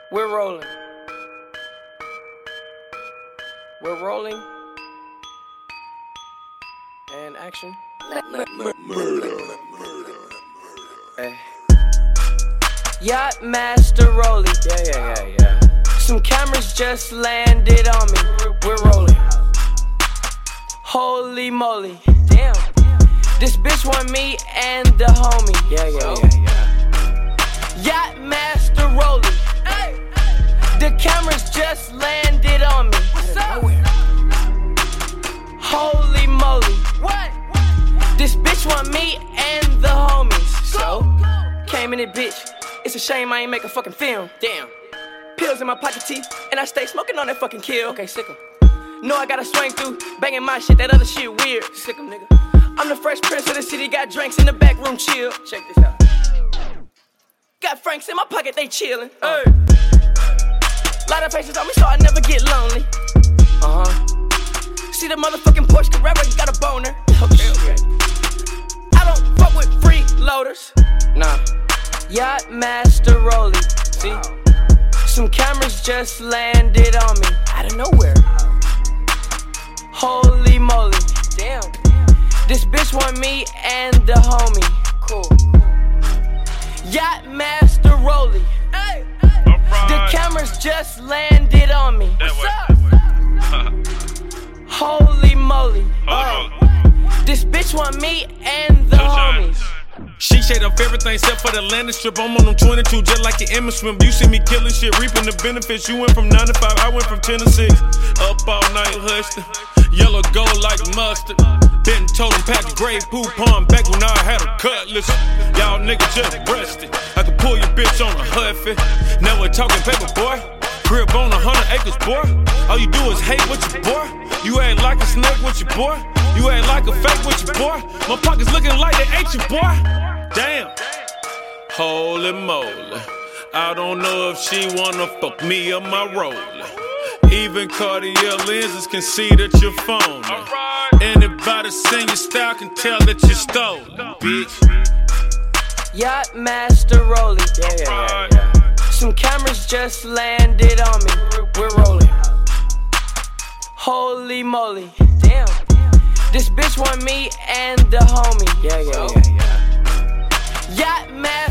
We're rolling. We're rolling. And action. Murder. Hey. Yacht Master rolling. Yeah. Some cameras just landed on me. We're rolling. Holy moly. Damn. This bitch want me and the homie. Yeah. Yacht Master rolling. Hey. The cameras just landed on me. What's up? Holy moly. What? This bitch want me and the homies. So, came in it, bitch. It's a shame I ain't make a fucking film. Damn. Pills in my pocket teeth, and I stay smoking on that fucking kill. Okay, sick 'em. Know I gotta swing through, banging my shit, that other shit weird. Sick 'em, nigga. I'm the fresh prince of the city, got drinks in the back room, chill. Check this out. Got Franks in my pocket, they chillin'. Lot of faces on me, so I never get lonely. See the motherfucking Porsche Carrera, got a boner. Okay. I don't fuck with freeloaders. Nah. Yacht Master rolling. See? Some cameras just landed on me. Out of nowhere. Holy moly. Damn. This bitch want me and the homie. Cool. Yacht Master rolling. Hey. The cameras just landed on me. What's up? Holy moly. This bitch want me and the homies. She shade up everything except for the landing strip. I'm on them 22 just like an Emma Swim. You see me killing shit, reaping the benefits. You went from 9 to 5, I went from 10 to 6. Up all night hustling, yellow gold like mustard. Been told him pack the grave poo pond back when I had a cutlass. Y'all niggas just breasted. I could pull your bitch on a huffy. Never talking paper, boy. Crib on 100 acres, boy. All you do is hate with your boy. You ain't like a snake with your boy. You ain't like a fake with your boy. My pockets looking like they ate your boy. Damn. Holy moly. I don't know if she wanna fuck me or my roller. Even Cartier lenses can see that you're phony. Anybody seen your style can tell that you're stolen, bitch. Yacht Master rolling. Yeah. Some cameras just landed on me. We're rolling. Holy moly. Damn. This bitch want me and the homie. Yeah. Yacht Master.